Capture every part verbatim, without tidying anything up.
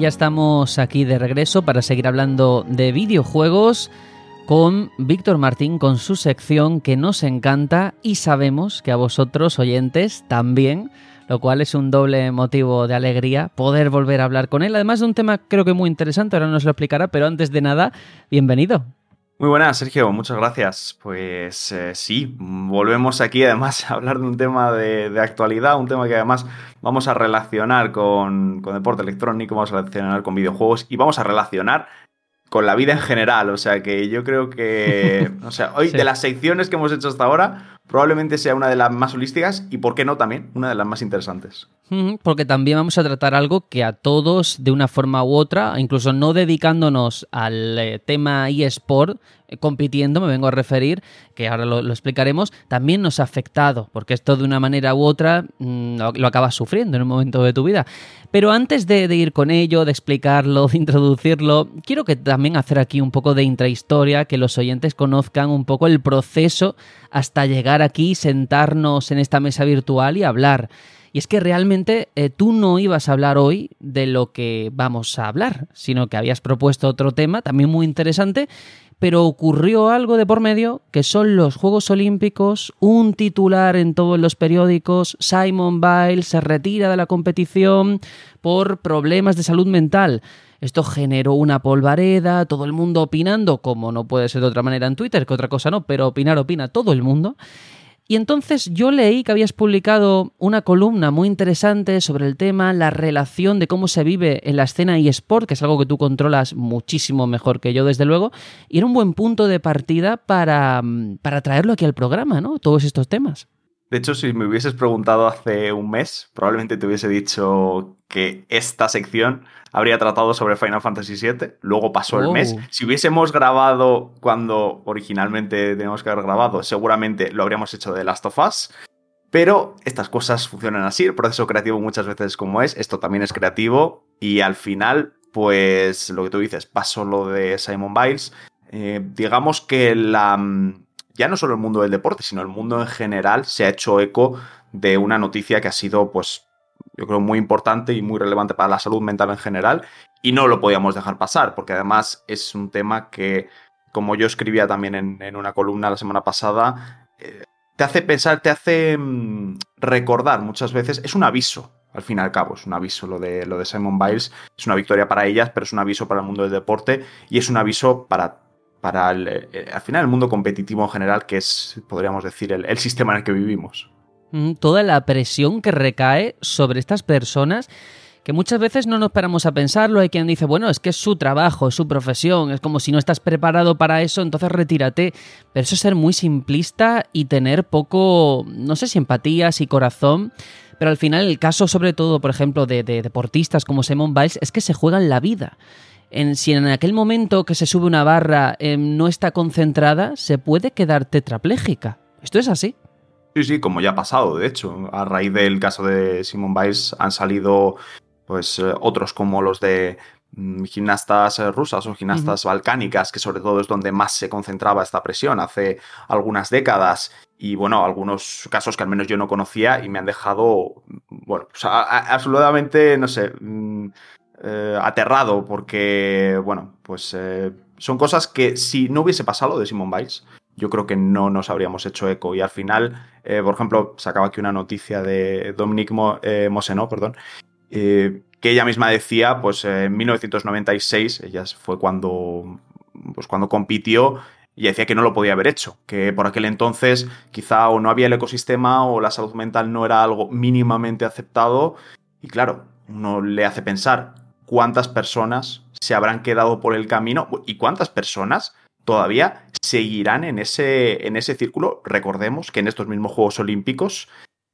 ya estamos aquí de regreso para seguir hablando de videojuegos con Víctor Martín, con su sección que nos encanta y sabemos que a vosotros, oyentes, también, lo cual es un doble motivo de alegría poder volver a hablar con él, además de un tema creo que muy interesante, ahora nos lo explicará, pero antes de nada, bienvenido. Muy buenas, Sergio, muchas gracias. Pues eh, sí, volvemos aquí además a hablar de un tema de, de actualidad, un tema que además vamos a relacionar con, con deporte electrónico, vamos a relacionar con videojuegos y vamos a relacionar con la vida en general. O sea que yo creo que, o sea, hoy sí. De las secciones que hemos hecho hasta ahora, probablemente sea una de las más holísticas y, ¿por qué no también? Una de las más interesantes. Porque también vamos a tratar algo que a todos, de una forma u otra, incluso no dedicándonos al eh, tema eSport, eh, compitiendo, me vengo a referir, que ahora lo, lo explicaremos, también nos ha afectado, porque esto de una manera u otra mmm, lo, lo acabas sufriendo en un momento de tu vida. Pero antes de, de ir con ello, de explicarlo, de introducirlo, quiero que también hacer aquí un poco de intrahistoria, que los oyentes conozcan un poco el proceso hasta llegar aquí, sentarnos en esta mesa virtual y hablar. Y es que realmente eh, tú no ibas a hablar hoy de lo que vamos a hablar, sino que habías propuesto otro tema también muy interesante, pero ocurrió algo de por medio, que son los Juegos Olímpicos, un titular en todos los periódicos, Simone Biles se retira de la competición por problemas de salud mental. Esto generó una polvareda, todo el mundo opinando, como no puede ser de otra manera en Twitter, que otra cosa no, pero opinar opina todo el mundo. Y entonces yo leí que habías publicado una columna muy interesante sobre el tema, la relación de cómo se vive en la escena eSport, que es algo que tú controlas muchísimo mejor que yo, desde luego, y era un buen punto de partida para, para traerlo aquí al programa, ¿no? Todos estos temas. De hecho, si me hubieses preguntado hace un mes, probablemente te hubiese dicho que esta sección habría tratado sobre Final Fantasy siete, luego pasó el oh. mes. Si hubiésemos grabado cuando originalmente teníamos que haber grabado, seguramente lo habríamos hecho de Last of Us, pero estas cosas funcionan así, el proceso creativo muchas veces es como es, esto también es creativo, y al final, pues lo que tú dices, pasó lo de Simone Biles, eh, digamos que la... ya no solo el mundo del deporte, sino el mundo en general se ha hecho eco de una noticia que ha sido, pues, yo creo, muy importante y muy relevante para la salud mental en general, y no lo podíamos dejar pasar, porque además es un tema que, como yo escribía también en, en una columna la semana pasada, eh, te hace pensar, te hace mmm, recordar muchas veces, es un aviso, al fin y al cabo, es un aviso lo de, lo de Simone Biles, es una victoria para ellas, pero es un aviso para el mundo del deporte, y es un aviso para para el, eh, al final el mundo competitivo en general, que es, podríamos decir, el, el sistema en el que vivimos. Toda la presión que recae sobre estas personas, que muchas veces no nos paramos a pensarlo. Hay quien dice, bueno, es que es su trabajo, es su profesión, es como si no estás preparado para eso, entonces retírate. Pero eso es ser muy simplista y tener poco, no sé si empatía, si corazón. Pero al final el caso, sobre todo, por ejemplo, de, de deportistas como Simone Biles, es que se juegan la vida. En, si en aquel momento que se sube una barra eh, no está concentrada, se puede quedar tetrapléjica. ¿Esto es así? Sí, sí, como ya ha pasado, de hecho. A raíz del caso de Simone Biles han salido pues eh, otros como los de mm, gimnastas eh, rusas o gimnastas uh-huh. balcánicas, que sobre todo es donde más se concentraba esta presión hace algunas décadas. Y bueno, algunos casos que al menos yo no conocía y me han dejado, bueno, pues, a, a, absolutamente, no sé... Mmm, Eh, aterrado, porque, bueno, pues eh, son cosas que si no hubiese pasado lo de Simone Biles, yo creo que no nos habríamos hecho eco. Y al final, eh, por ejemplo, sacaba aquí una noticia de Dominique Mo, eh, Moseno, perdón, eh, que ella misma decía, pues eh, en mil novecientos noventa y seis, ella fue cuando, pues, cuando compitió, y decía que no lo podía haber hecho, que por aquel entonces quizá o no había el ecosistema o la salud mental no era algo mínimamente aceptado. Y claro, uno le hace pensar cuántas personas se habrán quedado por el camino y cuántas personas todavía seguirán en ese, en ese círculo. Recordemos que en estos mismos Juegos Olímpicos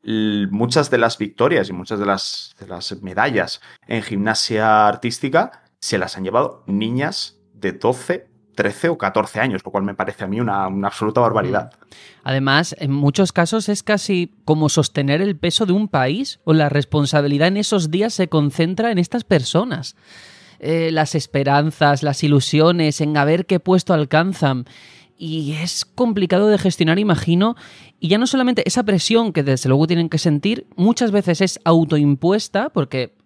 muchas de las victorias y muchas de las, de las medallas en gimnasia artística se las han llevado niñas de doce, trece o catorce años, lo cual me parece a mí una, una absoluta barbaridad. Además, en muchos casos es casi como sostener el peso de un país, o la responsabilidad en esos días se concentra en estas personas. Eh, las esperanzas, las ilusiones, en a ver qué puesto alcanzan. Y es complicado de gestionar, imagino, y ya no solamente esa presión que desde luego tienen que sentir, muchas veces es autoimpuesta, porque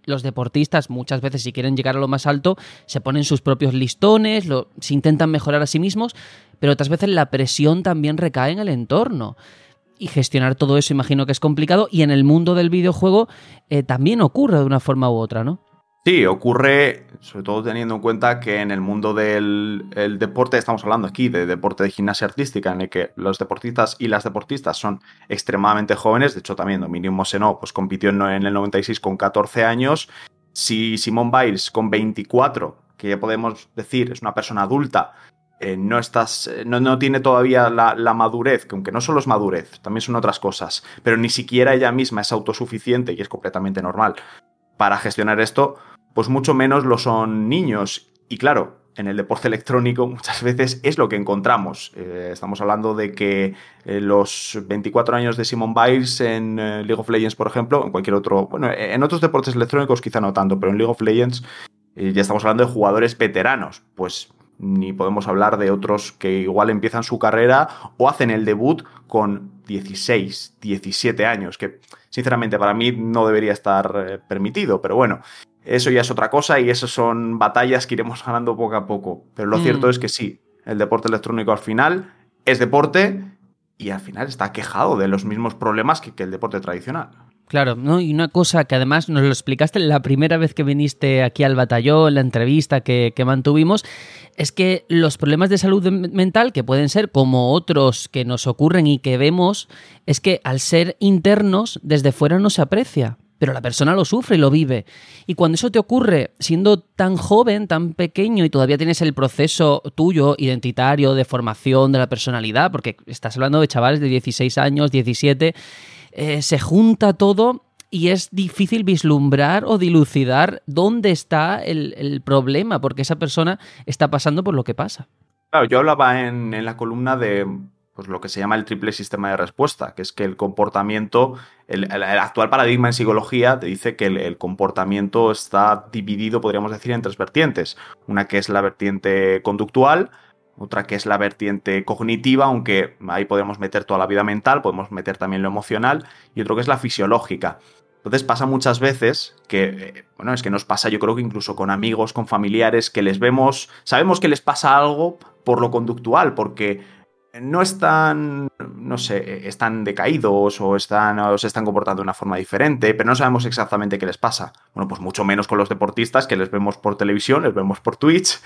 los deportistas muchas veces, si quieren llegar a lo más alto, se ponen sus propios listones, lo, se intentan mejorar a sí mismos, pero otras veces la presión también recae en el entorno. Y gestionar todo eso imagino que es complicado, y en el mundo del videojuego eh, también ocurre de una forma u otra, ¿no? Sí, ocurre, sobre todo teniendo en cuenta que en el mundo del el deporte, estamos hablando aquí de deporte de gimnasia artística, en el que los deportistas y las deportistas son extremadamente jóvenes. De hecho, también Dominique Mosenot pues, compitió en el noventa y seis con catorce años. Si Simone Biles con veinticuatro, que ya podemos decir es una persona adulta, eh, no, estás, no, no tiene todavía la, la madurez, que aunque no solo es madurez, también son otras cosas, pero ni siquiera ella misma es autosuficiente, y es completamente normal, para gestionar esto, pues mucho menos lo son niños. Y claro, en el deporte electrónico muchas veces es lo que encontramos. Eh, estamos hablando de que eh, los veinticuatro años de Simone Biles en eh, League of Legends, por ejemplo, en cualquier otro... Bueno, en otros deportes electrónicos quizá no tanto, pero en League of Legends eh, ya estamos hablando de jugadores veteranos. Pues ni podemos hablar de otros que igual empiezan su carrera o hacen el debut con dieciséis, diecisiete años, que sinceramente para mí no debería estar eh, permitido, pero bueno, eso ya es otra cosa y esas son batallas que iremos ganando poco a poco. Pero lo mm. cierto es que sí, el deporte electrónico al final es deporte y al final está quejado de los mismos problemas que, que el deporte tradicional. Claro, ¿no? Y una cosa que además nos lo explicaste la primera vez que viniste aquí al batallón, la entrevista que, que mantuvimos, es que los problemas de salud mental, que pueden ser como otros que nos ocurren y que vemos, es que al ser internos, desde fuera no se aprecia, pero la persona lo sufre y lo vive. Y cuando eso te ocurre siendo tan joven, tan pequeño, y todavía tienes el proceso tuyo, identitario, de formación de la personalidad, porque estás hablando de chavales de dieciséis años, diecisiete... Eh, se junta todo y es difícil vislumbrar o dilucidar dónde está el, el problema, porque esa persona está pasando por lo que pasa. Claro, yo hablaba en, en la columna de pues, lo que se llama el triple sistema de respuesta, que es que el comportamiento, el, el, el actual paradigma en psicología te dice que el, el comportamiento está dividido, podríamos decir, en tres vertientes. Una que es la vertiente conductual, otra que es la vertiente cognitiva, aunque ahí podemos meter toda la vida mental, podemos meter también lo emocional, y otro que es la fisiológica. Entonces pasa muchas veces que, bueno, es que nos pasa yo creo que incluso con amigos, con familiares, que les vemos, sabemos que les pasa algo por lo conductual, porque no están, no sé, están decaídos o, están, o se están comportando de una forma diferente, pero no sabemos exactamente qué les pasa. Bueno, pues mucho menos con los deportistas, que les vemos por televisión, les vemos por Twitch.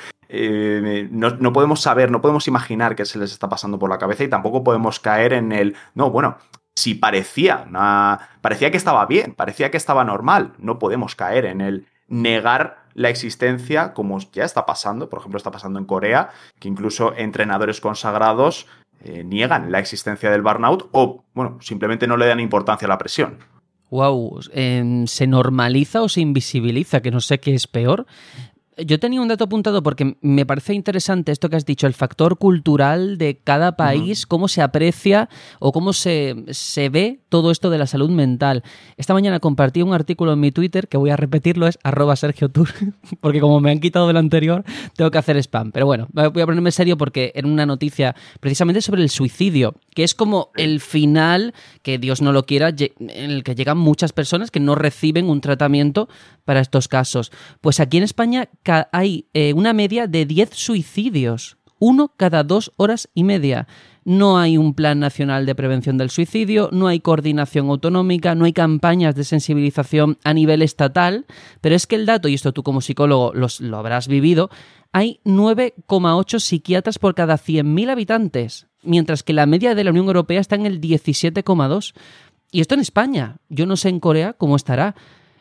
Eh, no, no podemos saber, no podemos imaginar qué se les está pasando por la cabeza y tampoco podemos caer en el, no, bueno, si parecía, una, parecía que estaba bien, parecía que estaba normal, no podemos caer en el negar la existencia, como ya está pasando, por ejemplo, está pasando en Corea, que incluso entrenadores consagrados eh, niegan la existencia del burnout o, bueno, simplemente no le dan importancia a la presión. Wow, eh, ¿se normaliza o se invisibiliza? Que no sé qué es peor. Yo tenía un dato apuntado porque me parece interesante esto que has dicho, el factor cultural de cada país, uh-huh. cómo se aprecia o cómo se, se ve todo esto de la salud mental. Esta mañana compartí un artículo en mi Twitter, que voy a repetirlo, es arroba Sergio Tour, porque como me han quitado del anterior, tengo que hacer spam. Pero bueno, voy a ponerme serio porque era una noticia precisamente sobre el suicidio, que es como el final, que Dios no lo quiera, en el que llegan muchas personas que no reciben un tratamiento para estos casos. Pues aquí en España hay eh, una media de diez suicidios, uno cada dos horas y media. No hay un plan nacional de prevención del suicidio, no hay coordinación autonómica, no hay campañas de sensibilización a nivel estatal, pero es que el dato, y esto tú como psicólogo los, lo habrás vivido, hay nueve coma ocho psiquiatras por cada cien mil habitantes, mientras que la media de la Unión Europea está en el diecisiete coma dos. Y esto en España, yo no sé en Corea cómo estará,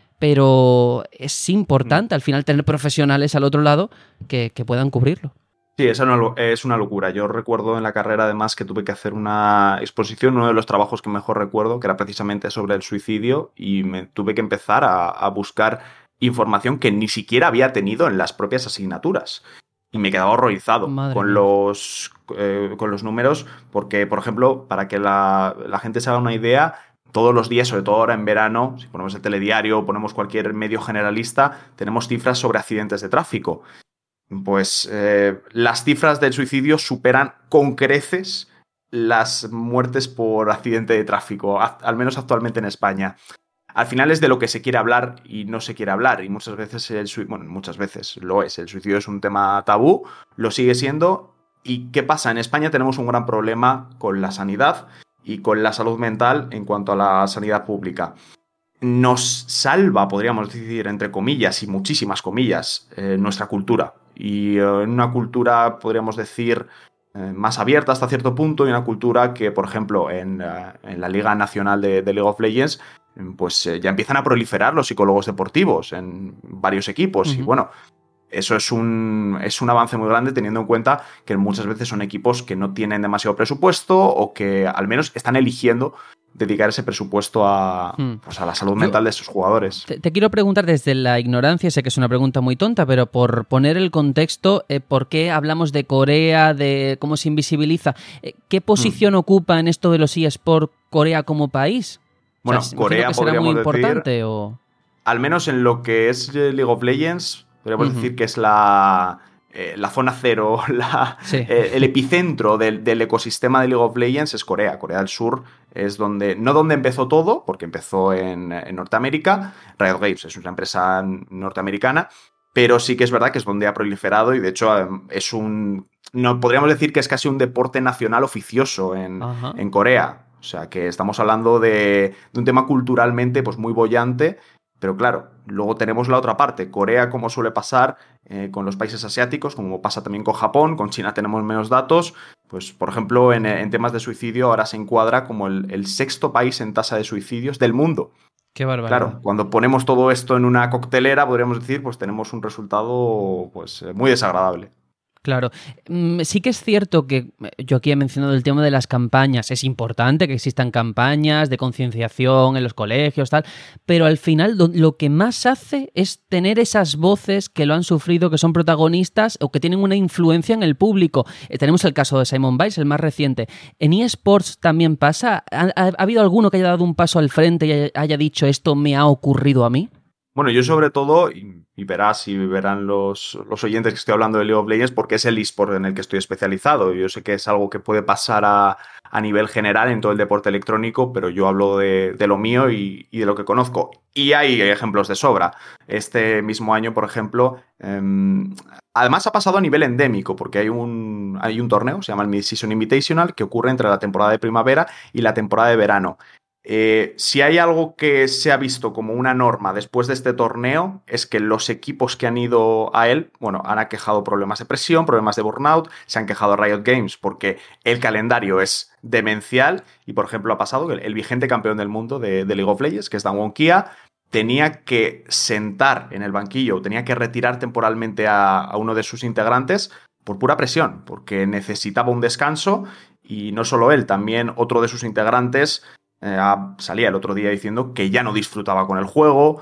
pero es importante al final tener profesionales al otro lado que, que puedan cubrirlo. Sí, es una, es una locura. Yo recuerdo en la carrera además que tuve que hacer una exposición, uno de los trabajos que mejor recuerdo, que era precisamente sobre el suicidio, y me tuve que empezar a, a buscar información que ni siquiera había tenido en las propias asignaturas. Y me quedaba horrorizado con los, eh, con los números, porque, por ejemplo, para que la, la gente se haga una idea, todos los días, sobre todo ahora en verano, si ponemos el telediario o ponemos cualquier medio generalista, tenemos cifras sobre accidentes de tráfico. Pues eh, las cifras del suicidio superan con creces las muertes por accidente de tráfico, al menos actualmente en España. al final es de lo que se quiere hablar y no se quiere hablar. Y muchas veces, el suicidio, bueno, muchas veces lo es. El suicidio es un tema tabú, lo sigue siendo. ¿Y qué pasa? En España tenemos un gran problema con la sanidad y con la salud mental en cuanto a la sanidad pública. Nos salva, podríamos decir, entre comillas y muchísimas comillas, eh, nuestra cultura. Y eh, en una cultura, podríamos decir, eh, más abierta hasta cierto punto, y una cultura que, por ejemplo, en, uh, en la Liga Nacional de, de League of Legends, pues eh, ya empiezan a proliferar los psicólogos deportivos en varios equipos. Uh-huh. Y bueno, eso es un, es un avance muy grande, teniendo en cuenta que muchas veces son equipos que no tienen demasiado presupuesto o que al menos están eligiendo dedicar ese presupuesto a, hmm. pues a la salud mental Yo de sus jugadores. Te, te quiero preguntar desde la ignorancia, sé que es una pregunta muy tonta, pero por poner el contexto, eh, ¿por qué hablamos de Corea, de cómo se invisibiliza? Eh, ¿Qué posición hmm. ocupa en esto de los eSports Corea como país? Bueno, o sea, Corea que será podríamos muy importante, decir, o... al menos en lo que es League of Legends, podríamos uh-huh. decir que es la... Eh, la zona cero, la, sí. eh, el epicentro del, del ecosistema de League of Legends es Corea. Corea del Sur es donde, no donde empezó todo, porque empezó en, en Norteamérica. Riot Games es una empresa norteamericana, pero sí que es verdad que es donde ha proliferado y de hecho es un, no podríamos decir que es casi un deporte nacional oficioso en, uh-huh. en Corea. O sea que estamos hablando de, de un tema culturalmente pues muy boyante. Pero claro, luego tenemos la otra parte. Corea, como suele pasar eh, con los países asiáticos, como pasa también con Japón, con China tenemos menos datos. Pues, por ejemplo, en, en temas de suicidio ahora se encuadra como el, el sexto país en tasa de suicidios del mundo. Qué barbaridad. Claro, cuando ponemos todo esto en una coctelera, podríamos decir, pues tenemos un resultado pues muy desagradable. Claro, sí que es cierto que yo aquí he mencionado el tema de las campañas, es importante que existan campañas de concienciación en los colegios, tal, pero al final lo, lo que más hace es tener esas voces que lo han sufrido, que son protagonistas o que tienen una influencia en el público. Eh, tenemos el caso de Simon Biles, el más reciente. ¿En eSports también pasa? ¿Ha, ha, ¿Ha habido alguno que haya dado un paso al frente y haya dicho esto me ha ocurrido a mí? Bueno, yo sobre todo, y, y verás y verán los, los oyentes que estoy hablando de League of Legends, porque es el eSport en el que estoy especializado. Yo sé que es algo que puede pasar a, a nivel general en todo el deporte electrónico, pero yo hablo de, de lo mío y, y de lo que conozco. Y hay ejemplos de sobra. Este mismo año, por ejemplo, eh, además ha pasado a nivel endémico, porque hay un, hay un torneo, se llama el Mid-Season Invitational, que ocurre entre la temporada de primavera y la temporada de verano. Eh, si hay algo que se ha visto como una norma después de este torneo es que los equipos que han ido a él, bueno, han aquejado problemas de presión, problemas de burnout, se han quejado a Riot Games porque el calendario es demencial y, por ejemplo, ha pasado que el, el vigente campeón del mundo de, de League of Legends, que es Damwon Kia, tenía que sentar en el banquillo, tenía que retirar temporalmente a, a uno de sus integrantes por pura presión, porque necesitaba un descanso y no solo él, también otro de sus integrantes Eh, salía el otro día diciendo que ya no disfrutaba con el juego.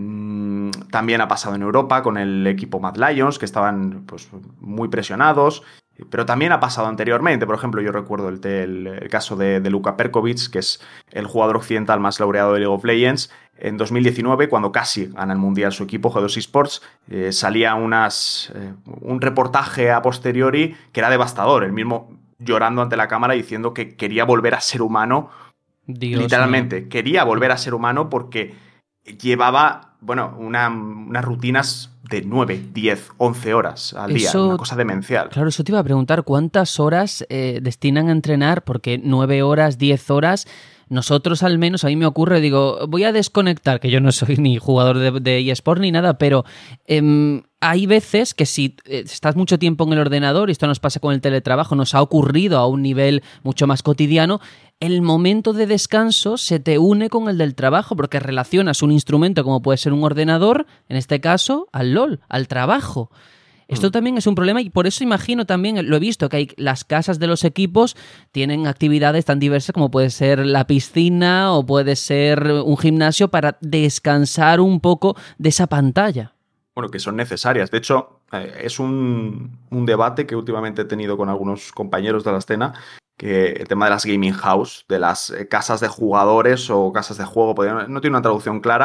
Mm, también ha pasado en Europa con el equipo Mad Lions, que estaban pues, muy presionados. Pero también ha pasado anteriormente. Por ejemplo, yo recuerdo el, el, el caso de, de Luka Perkovic, que es el jugador occidental más laureado de League of Legends. En dos mil diecinueve, cuando casi gana el Mundial su equipo, G dos Esports, eh, salía unas, eh, un reportaje a posteriori que era devastador. Él mismo llorando ante la cámara diciendo que quería volver a ser humano. Dios Literalmente, mío. Quería volver a ser humano porque llevaba, bueno, una, unas rutinas de nueve, diez, once horas al día, eso, una cosa demencial. Claro, eso te iba a preguntar, ¿cuántas horas eh, destinan a entrenar? Porque nueve horas, diez horas, nosotros al menos, a mí me ocurre, digo, voy a desconectar, que yo no soy ni jugador de, de eSport ni nada, pero eh, hay veces que si estás mucho tiempo en el ordenador, y esto nos pasa con el teletrabajo, nos ha ocurrido a un nivel mucho más cotidiano, el momento de descanso se te une con el del trabajo porque relacionas un instrumento como puede ser un ordenador, en este caso, al LOL, al trabajo. Esto mm. también es un problema y por eso imagino también, lo he visto, que hay, las casas de los equipos tienen actividades tan diversas como puede ser la piscina o puede ser un gimnasio para descansar un poco de esa pantalla. Bueno, que son necesarias. De hecho, eh, es un, un debate que últimamente he tenido con algunos compañeros de la escena, que el tema de las gaming house, de las casas de jugadores o casas de juego, no tiene una traducción clara,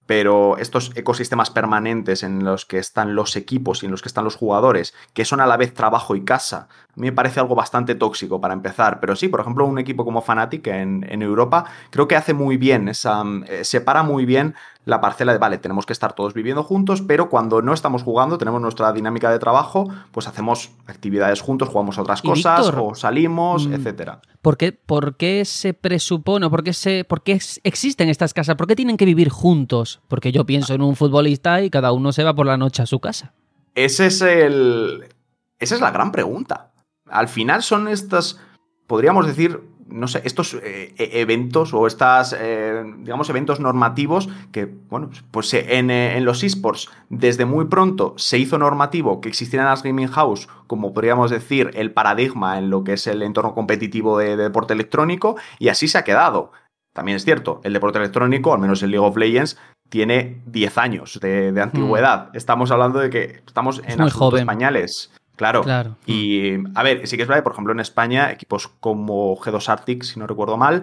pero estos ecosistemas permanentes en los que están los equipos y en los que están los jugadores, que son a la vez trabajo y casa, a mí me parece algo bastante tóxico para empezar. Pero sí, por ejemplo, un equipo como Fnatic en, en Europa creo que hace muy bien, esa, eh, separa muy bien la parcela de, vale, tenemos que estar todos viviendo juntos, pero cuando no estamos jugando, tenemos nuestra dinámica de trabajo, pues hacemos actividades juntos, jugamos a otras Y cosas, Víctor, o salimos, mm, etcétera. ¿por qué, por qué se presupone, o por qué, se, por qué es- existen estas casas? ¿Por qué tienen que vivir juntos? Porque yo pienso en un futbolista y cada uno se va por la noche a su casa. Ese es el... Esa es la gran pregunta. Al final son estas, podríamos decir, no sé, estos eh, e- eventos o estas, eh, digamos, eventos normativos que, bueno, pues eh, en, eh, en los esports desde muy pronto se hizo normativo que existieran las gaming house como podríamos decir el paradigma en lo que es el entorno competitivo de, de deporte electrónico, y así se ha quedado. También es cierto, el deporte electrónico, al menos el League of Legends, tiene diez años de, de Hmm, antigüedad. Estamos hablando de que estamos es en muy absolutos joven, pañales. Claro. claro. Hmm. Y, a ver, sí que es verdad que, por ejemplo, en España, equipos como G dos Arctic, si no recuerdo mal,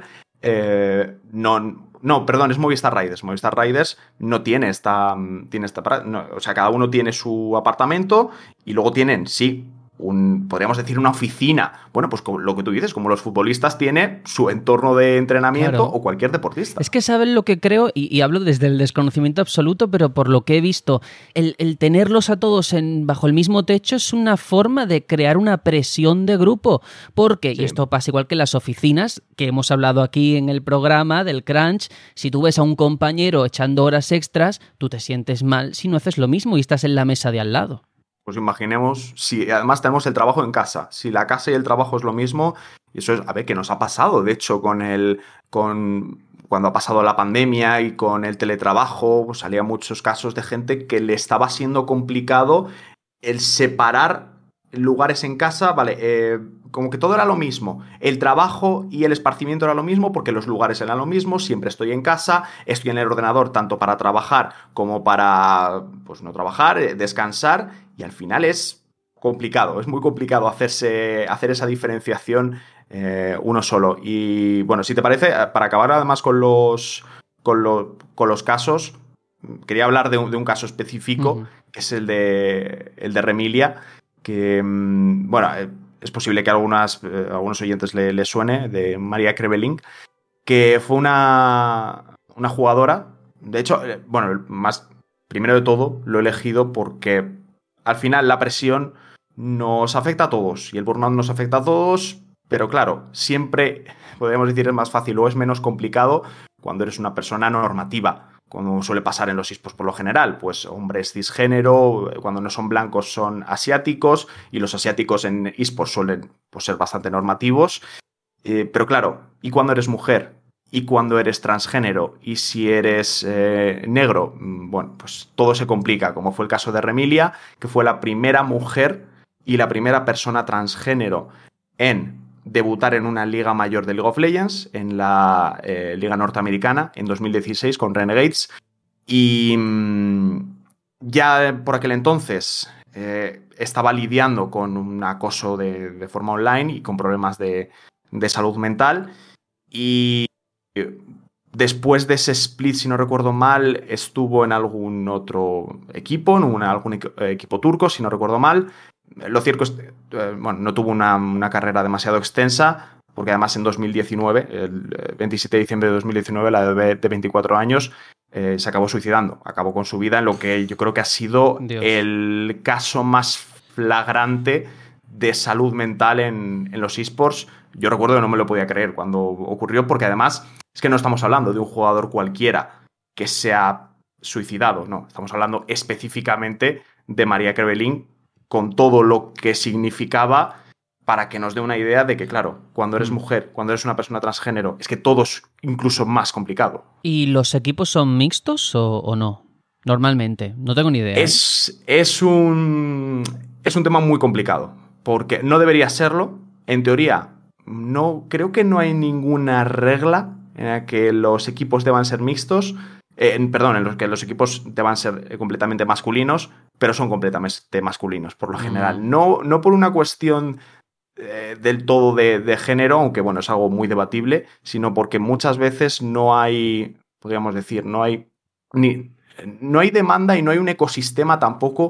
eh, no, no, perdón, es Movistar Riders. Movistar Riders no tiene esta, tiene esta, pra- no, o sea, cada uno tiene su apartamento y luego tienen, sí, un, podríamos decir una oficina. Bueno, pues como lo que tú dices, como los futbolistas tiene su entorno de entrenamiento Claro. o cualquier deportista. Es que saben lo que creo, y, y hablo desde el desconocimiento absoluto, pero por lo que he visto, el, el tenerlos a todos en, bajo el mismo techo es una forma de crear una presión de grupo. Porque, y Sí. esto pasa igual que en las oficinas, que hemos hablado aquí en el programa del crunch, si tú ves a un compañero echando horas extras, tú te sientes mal si no haces lo mismo y estás en la mesa de al lado. Pues imaginemos, si además tenemos el trabajo en casa, si la casa y el trabajo es lo mismo, y eso es, a ver, ¿qué nos ha pasado? De hecho, con el, con, cuando ha pasado la pandemia y con el teletrabajo, pues salían muchos casos de gente que le estaba siendo complicado el separar lugares en casa, vale, eh, como que todo era lo mismo. El trabajo y el esparcimiento era lo mismo porque los lugares eran lo mismo, siempre estoy en casa, estoy en el ordenador tanto para trabajar como para, pues no trabajar, eh, descansar, y al final es complicado, es muy complicado hacerse, hacer esa diferenciación eh, uno solo. Y bueno, si te parece, para acabar además con los, con, lo, con los casos, quería hablar de un, de un caso específico, Ujú. que es el de, el de Remilia, que, mmm, bueno, eh, es posible que a algunas, eh, algunos oyentes le, le suene, de María Crevelin, que fue una, una jugadora, de hecho, eh, bueno, más, primero de todo, lo he elegido porque al final la presión nos afecta a todos y el burnout nos afecta a todos, pero claro, siempre, podríamos decir, es más fácil o es menos complicado cuando eres una persona normativa, como suele pasar en los esports por lo general, pues hombres cisgénero, cuando no son blancos son asiáticos, y los asiáticos en esports suelen pues, ser bastante normativos. Eh, pero claro, ¿y cuando eres mujer? ¿Y cuando eres transgénero? ¿Y si eres eh, negro? Bueno, pues todo se complica, como fue el caso de Remilia, que fue la primera mujer y la primera persona transgénero en debutar en una liga mayor de League of Legends, en la eh, liga norteamericana, en dos mil dieciséis con Renegades. Y mmm, ya por aquel entonces eh, estaba lidiando con un acoso de, de forma online y con problemas de, de salud mental. Y después de ese split, si no recuerdo mal, estuvo en algún otro equipo, en una, algún equipo turco, si no recuerdo mal. Lo cierto es que eh, bueno, no tuvo una, una carrera demasiado extensa, porque además en dos mil diecinueve, el veintisiete de diciembre de dos mil diecinueve, la bebé de veinticuatro años eh, se acabó suicidando, acabó con su vida en lo que yo creo que ha sido Dios. el caso más flagrante de salud mental en, en los esports. Yo recuerdo que no me lo podía creer cuando ocurrió, porque además es que no estamos hablando de un jugador cualquiera que se ha suicidado, no, estamos hablando específicamente de María Crevelin, con todo lo que significaba, para que nos dé una idea de que, claro, cuando eres Mm. mujer, cuando eres una persona transgénero, es que todo es incluso más complicado. ¿Y los equipos son mixtos o, o no? Normalmente, no tengo ni idea. ¿eh? Es, es, un, es un tema muy complicado, porque no debería serlo. En teoría, no, creo que no hay ninguna regla en la que los equipos deban ser mixtos. Eh, perdón, en los que los equipos deban ser completamente masculinos, pero son completamente masculinos, por lo general. Mm. No, no por una cuestión eh, del todo de, de género, aunque bueno, es algo muy debatible, sino porque muchas veces no hay, podríamos decir, no hay ni no hay demanda y no hay un ecosistema tampoco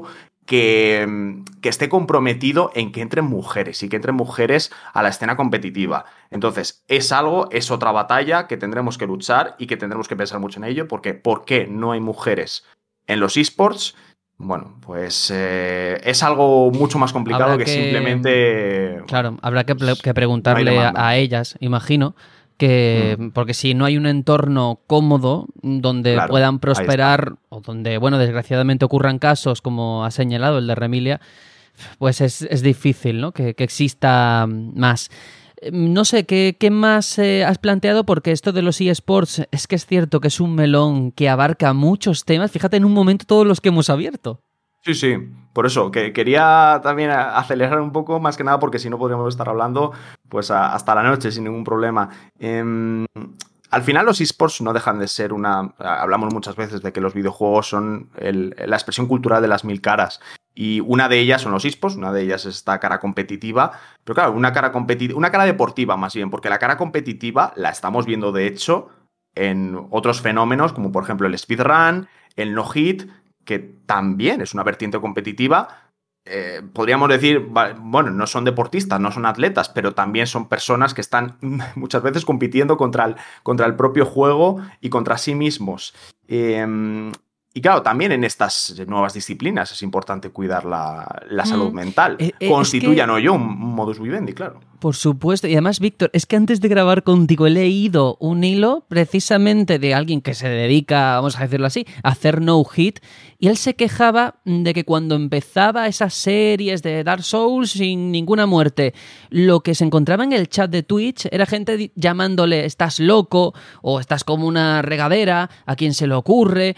que, que esté comprometido en que entren mujeres y que entren mujeres a la escena competitiva. Entonces, es algo, es otra batalla que tendremos que luchar y que tendremos que pensar mucho en ello, porque ¿por qué no hay mujeres en los esports? Bueno, pues eh, es algo mucho más complicado Habrá que, que simplemente... Claro, bueno, habrá que, pues, que no hay preguntarle a, demanda. a ellas, imagino, que Mm, porque si no hay un entorno cómodo donde claro, puedan ahí está. prosperar o donde, bueno, desgraciadamente ocurran casos como ha señalado el de Remilia, pues es, es difícil, ¿no? Que, que exista más. Eh, No sé, ¿qué, qué más eh, has planteado? Porque esto de los eSports es que es cierto que es un melón que abarca muchos temas. Fíjate en un momento todos los que hemos abierto. Sí, sí, por eso, que quería también a- acelerar un poco, más que nada porque si no podríamos estar hablando pues a- hasta la noche sin ningún problema. Em, Al final los esports no dejan de ser una... Hablamos muchas veces de que los videojuegos son el- la expresión cultural de las mil caras. Y una de ellas son los esports, una de ellas es esta cara competitiva. Pero claro, una cara competitiva, una cara deportiva más bien, porque la cara competitiva la estamos viendo de hecho en otros fenómenos, como por ejemplo el speedrun, el no-hit, que también es una vertiente competitiva. Eh, podríamos decir, bueno, no son deportistas, no son atletas, pero también son personas que están muchas veces compitiendo contra el, contra el propio juego y contra sí mismos. Eh, y claro, también en estas nuevas disciplinas es importante cuidar la, la salud Mm, mental. eh, eh, es Constituyan que o yo un, un modus vivendi, claro. Por supuesto. Y además, Víctor, es que antes de grabar contigo he leído un hilo precisamente de alguien que se dedica, vamos a decirlo así, a hacer no-hit. Y él se quejaba de que cuando empezaba esas series de Dark Souls sin ninguna muerte, lo que se encontraba en el chat de Twitch era gente llamándole estás loco o estás como una regadera, a quien se le ocurre.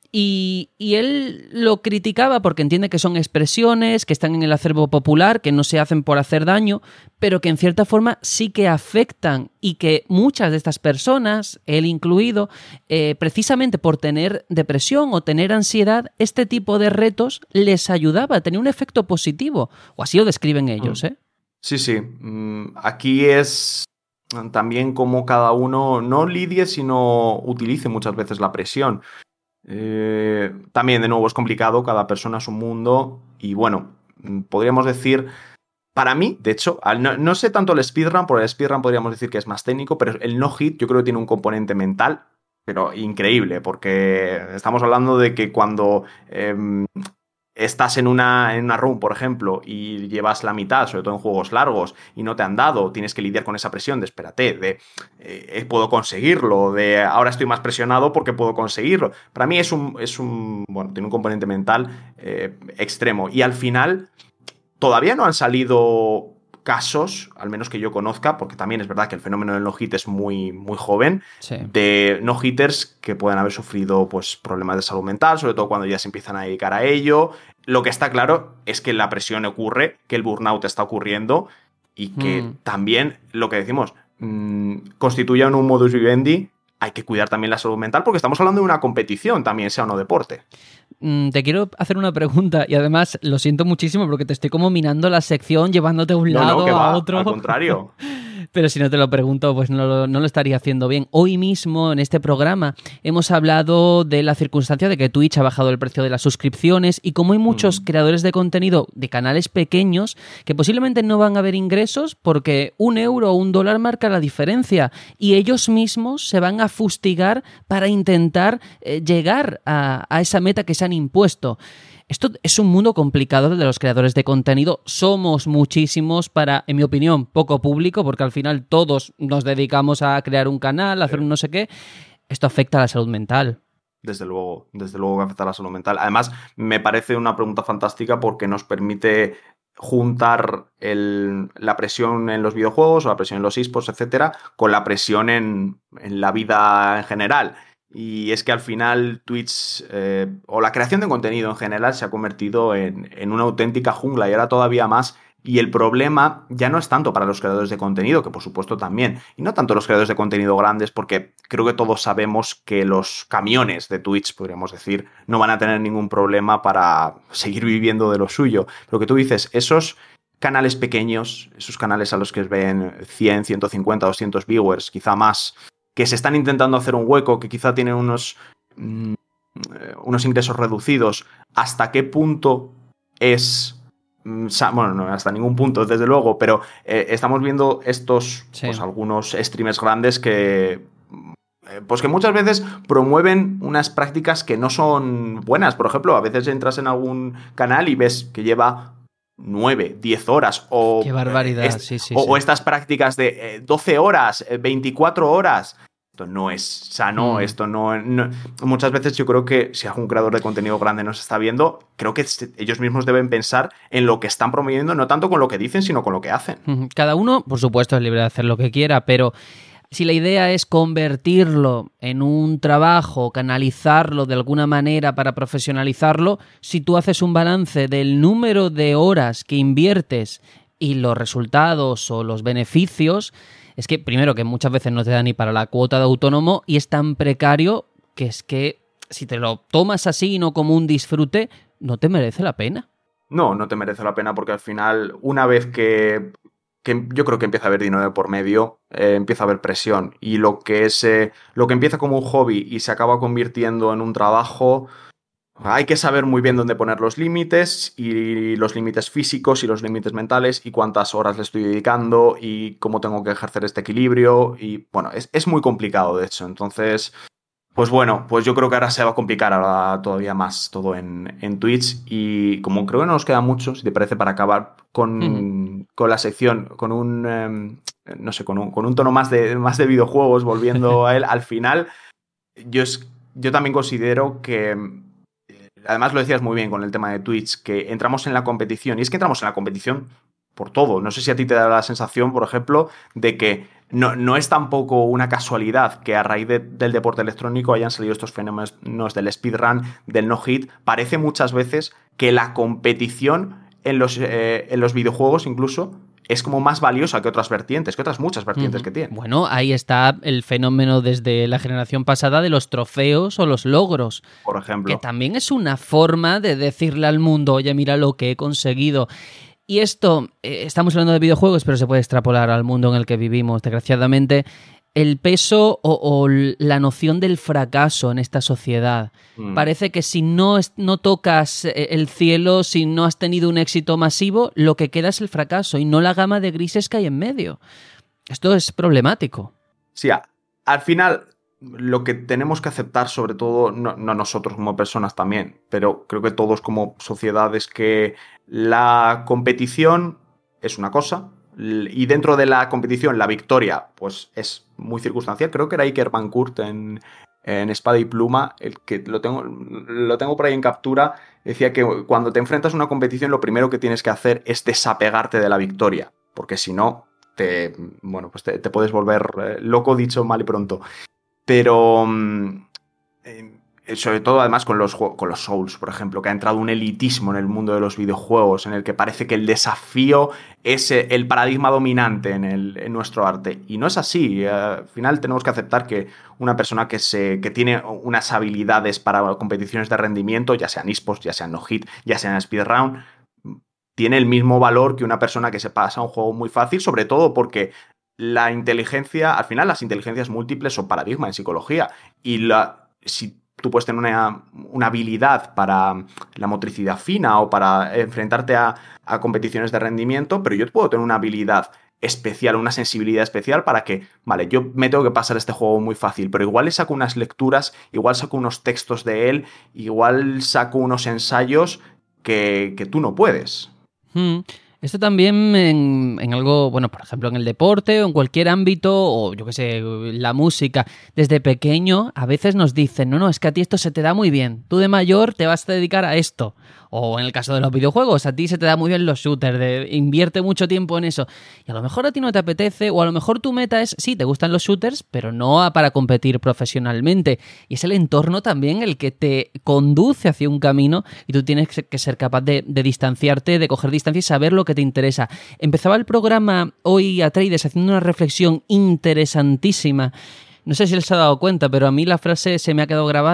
Y, y, él lo criticaba porque entiende que son expresiones que están en el acervo popular, que no se hacen por hacer daño, pero que en cierta forma sí que afectan y que muchas de estas personas, él incluido, eh, precisamente por tener depresión o tener ansiedad, este tipo de retos les ayudaba, tenía un efecto positivo, o así lo describen ellos, ¿eh? Sí, sí. Aquí es también como cada uno no lidie, sino utilice muchas veces la presión. Eh, también, de nuevo, es complicado, cada persona es un mundo y bueno, podríamos decir, para mí, de hecho, no, no sé tanto el speedrun, por el speedrun podríamos decir que es más técnico, pero el no-hit yo creo que tiene un componente mental, pero increíble, porque estamos hablando de que cuando eh, estás en una, en una run, por ejemplo, y llevas la mitad, sobre todo en juegos largos, y no te han dado, tienes que lidiar con esa presión de espérate, de eh, puedo conseguirlo, de ahora estoy más presionado porque puedo conseguirlo. Para mí es un, es un bueno, tiene un componente mental eh, extremo. Y al final, todavía no han salido casos, al menos que yo conozca, porque también es verdad que el fenómeno del no-hit es muy, muy joven, Sí. de no-hitters que pueden haber sufrido pues, problemas de salud mental, sobre todo cuando ya se empiezan a dedicar a ello. Lo que está claro es que la presión ocurre, que el burnout está ocurriendo y que Mm. también, lo que decimos, mmm, constituyan un modus vivendi. Hay que cuidar también la salud mental porque estamos hablando de una competición, también sea o no deporte. Te quiero hacer una pregunta y además lo siento muchísimo porque te estoy como minando la sección, llevándote a un No, no, lado, que a va, otro. al contrario. Pero si no te lo pregunto, pues no lo, no lo estaría haciendo bien. Hoy mismo, en este programa, hemos hablado de la circunstancia de que Twitch ha bajado el precio de las suscripciones y como hay muchos Mm. creadores de contenido de canales pequeños que posiblemente no van a ver ingresos porque un euro o un dólar marca la diferencia y ellos mismos se van a fustigar para intentar eh, llegar a, a esa meta que se han impuesto. Esto es un mundo complicado de los creadores de contenido. Somos muchísimos para, en mi opinión, poco público, porque al final todos nos dedicamos a crear un canal, a hacer un no sé qué. Esto afecta a la salud mental. Desde luego, desde luego que afecta a la salud mental. Además, me parece una pregunta fantástica porque nos permite juntar el, la presión en los videojuegos o la presión en los esports, etcétera, con la presión en, en la vida en general. Y es que al final Twitch eh, o la creación de contenido en general se ha convertido en, en una auténtica jungla y ahora todavía más. Y el problema ya no es tanto para los creadores de contenido, que por supuesto también, y no tanto los creadores de contenido grandes, porque creo que todos sabemos que los camiones de Twitch, podríamos decir, no van a tener ningún problema para seguir viviendo de lo suyo. Lo que tú dices, esos canales pequeños, esos canales a los que ven cien, ciento cincuenta, doscientos viewers, quizá más, que se están intentando hacer un hueco, que quizá tienen unos... Mmm, eh, unos ingresos reducidos, ¿hasta qué punto es... Bueno, no hasta ningún punto, desde luego, pero eh, estamos viendo estos, sí. pues algunos streamers grandes que, eh, pues que muchas veces promueven unas prácticas que no son buenas. Por ejemplo, a veces entras en algún canal y ves que lleva nueve, diez horas o... ¡Qué barbaridad! Eh, sí, sí, o, sí. o estas prácticas de eh, doce horas, eh, veinticuatro horas... Esto no es sano, mm. esto no, no... Muchas veces yo creo que si algún creador de contenido grande nos está viendo, creo que ellos mismos deben pensar en lo que están promoviendo, no tanto con lo que dicen, sino con lo que hacen. Cada uno, por supuesto, es libre de hacer lo que quiera, pero si la idea es convertirlo en un trabajo, canalizarlo de alguna manera para profesionalizarlo, si tú haces un balance del número de horas que inviertes y los resultados o los beneficios... Es que, primero, que muchas veces no te da ni para la cuota de autónomo y es tan precario que es que si te lo tomas así y no como un disfrute, no te merece la pena. No, no te merece la pena porque al final, una vez que, que yo creo que empieza a haber dinero de por medio, eh, empieza a haber presión. Y lo que es eh, lo que empieza como un hobby y se acaba convirtiendo en un trabajo... Hay que saber muy bien dónde poner los límites y los límites físicos y los límites mentales y cuántas horas le estoy dedicando y cómo tengo que ejercer este equilibrio y bueno, es, es muy complicado de hecho. Entonces, pues bueno, pues yo creo que ahora se va a complicar ahora todavía más todo en, en Twitch y como creo que no nos queda mucho, si te parece, para acabar con, uh-huh. con la sección, con un, eh, no sé, con un, con un tono más de, más de videojuegos, volviendo a él, al final, yo, es, yo también considero que... Además lo decías muy bien con el tema de Twitch, que entramos en la competición, y es que entramos en la competición por todo. No sé si a ti te da la sensación, por ejemplo, de que no, no es tampoco una casualidad que a raíz de, del deporte electrónico hayan salido estos fenómenos del speedrun, del no-hit. Parece muchas veces que la competición en los, eh, en los videojuegos incluso es como más valiosa que otras vertientes, que otras muchas vertientes uh-huh. que tienen. Bueno, ahí está el fenómeno desde la generación pasada de los trofeos o los logros. Por ejemplo. Que también es una forma de decirle al mundo, oye, mira lo que he conseguido. Y esto, eh, estamos hablando de videojuegos, pero se puede extrapolar al mundo en el que vivimos, desgraciadamente. El peso o, o la noción del fracaso en esta sociedad. Mm. Parece que si no, no tocas el cielo, si no has tenido un éxito masivo, lo que queda es el fracaso y no la gama de grises que hay en medio. Esto es problemático. Sí, a, al final lo que tenemos que aceptar, sobre todo, no, no nosotros como personas también, pero creo que todos como sociedad, es que la competición es una cosa. Y dentro de la competición, la victoria, pues es muy circunstancial. Creo que era Iker Vankurt en, en Espada y Pluma, el que lo tengo, lo tengo por ahí en captura, decía que cuando te enfrentas a una competición, lo primero que tienes que hacer es desapegarte de la victoria, porque si no, te, bueno, pues te, te puedes volver eh, loco, dicho mal y pronto. Pero... Eh, sobre todo además con los, con los Souls, por ejemplo, que ha entrado un elitismo en el mundo de los videojuegos, en el que parece que el desafío es el paradigma dominante en, el, en nuestro arte. Y no es así. Al final tenemos que aceptar que una persona que, se, que tiene unas habilidades para competiciones de rendimiento, ya sean esports, ya sean no-hit, ya sean speedrun, tiene el mismo valor que una persona que se pasa un juego muy fácil, sobre todo porque la inteligencia, al final las inteligencias múltiples son paradigma en psicología. Y la, si tú puedes tener una, una habilidad para la motricidad fina o para enfrentarte a, a competiciones de rendimiento, pero yo puedo tener una habilidad especial, una sensibilidad especial para que, vale, yo me tengo que pasar este juego muy fácil, pero igual le saco unas lecturas, igual saco unos textos de él, igual saco unos ensayos que, que tú no puedes. Hmm. Esto también en, en algo, bueno, por ejemplo, en el deporte o en cualquier ámbito, o yo qué sé, la música. Desde pequeño a veces nos dicen, no, no, es que a ti esto se te da muy bien. Tú de mayor te vas a dedicar a esto. O en el caso de los videojuegos, a ti se te da muy bien los shooters, de, invierte mucho tiempo en eso. Y a lo mejor a ti no te apetece, o a lo mejor tu meta es, sí, te gustan los shooters, pero no para competir profesionalmente. Y es el entorno también el que te conduce hacia un camino y tú tienes que ser capaz de, de distanciarte, de coger distancia y saber lo que te interesa. Empezaba el programa hoy Atreides haciendo una reflexión interesantísima. No sé si les ha dado cuenta, pero a mí la frase se me ha quedado grabada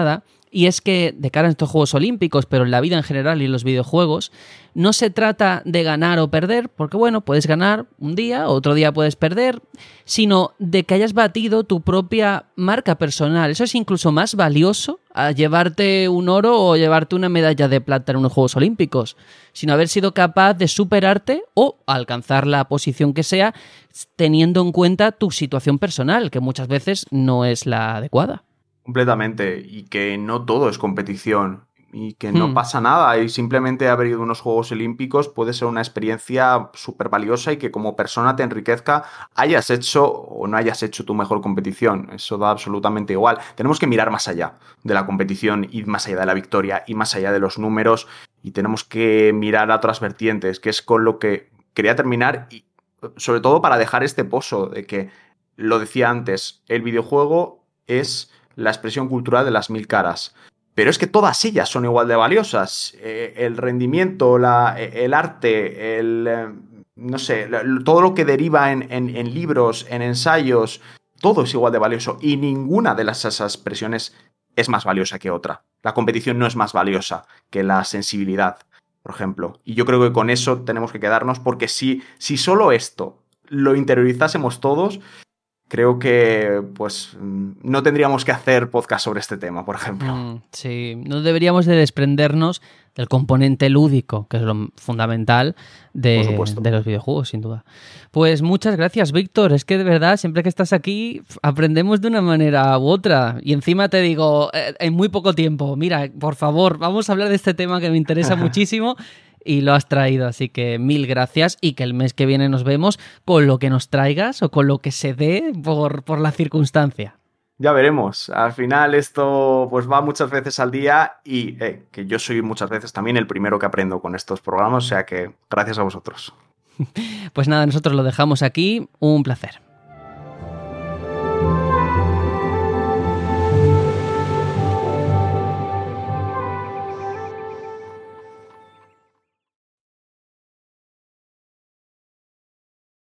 y es que de cara a estos Juegos Olímpicos, pero en la vida en general y en los videojuegos, no se trata de ganar o perder, porque bueno, puedes ganar un día, otro día puedes perder, sino de que hayas batido tu propia marca personal. Eso es incluso más valioso a llevarte un oro o llevarte una medalla de plata en unos Juegos Olímpicos, sino haber sido capaz de superarte o alcanzar la posición que sea, teniendo en cuenta tu situación personal, que muchas veces no es la adecuada. Completamente, y que no todo es competición y que no Hmm. pasa nada, y simplemente haber ido a unos Juegos Olímpicos puede ser una experiencia súper valiosa y que como persona te enriquezca, hayas hecho o no hayas hecho tu mejor competición. Eso da absolutamente igual. Tenemos que mirar más allá de la competición, ir más allá de la victoria y más allá de los números, y tenemos que mirar a otras vertientes, que es con lo que quería terminar, y sobre todo para dejar este pozo de que, lo decía antes, el videojuego es la expresión cultural de las mil caras. Pero es que todas ellas son igual de valiosas. Eh, el rendimiento, la, el arte, el, eh, no sé, todo lo que deriva en, en, en libros, en ensayos, todo es igual de valioso. Y ninguna de las, esas expresiones es más valiosa que otra. La competición no es más valiosa que la sensibilidad, por ejemplo. Y yo creo que con eso tenemos que quedarnos, porque si, si solo esto lo interiorizásemos todos, creo que pues no tendríamos que hacer podcast sobre este tema, por ejemplo. Mm, sí, no deberíamos de desprendernos del componente lúdico, que es lo fundamental de, de los videojuegos, sin duda. Pues muchas gracias, Víctor. Es que de verdad, siempre que estás aquí, aprendemos de una manera u otra. Y encima te digo, eh, en muy poco tiempo, mira, por favor, vamos a hablar de este tema que me interesa muchísimo. Y lo has traído, así que mil gracias, y que el mes que viene nos vemos con lo que nos traigas o con lo que se dé por, por la circunstancia. Ya veremos. Al final esto pues va muchas veces al día, y eh, que yo soy muchas veces también el primero que aprendo con estos programas, o sea que gracias a vosotros. Pues nada, nosotros lo dejamos aquí. Un placer.